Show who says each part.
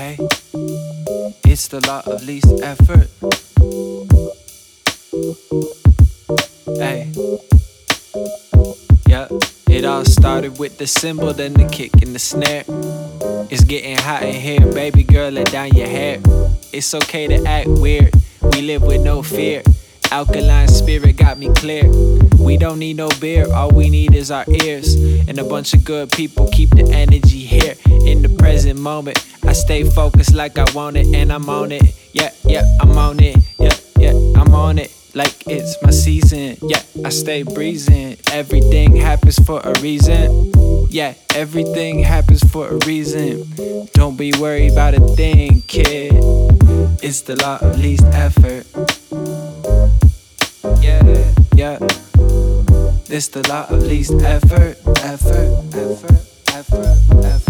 Speaker 1: Hey, it's the law of least effort. Hey, yeah, it all started with the cymbal, then the kick and the snare. It's getting hot in here, baby girl, let down your hair. It's okay to act weird, we live with no fear. Alkaline spirit got me clear. We don't need no beer, all we need is our ears. And a bunch of good people keep the energy here. In the present moment, I stay focused like I want it, and I'm on it. Yeah, I'm on it. Yeah, I'm on it. Like it's my season. Yeah, I stay breezing. Everything happens for a reason. Yeah, everything happens for a reason. Don't be worried about a thing, kid. It's the law of least effort. Yeah. It's the law of least effort.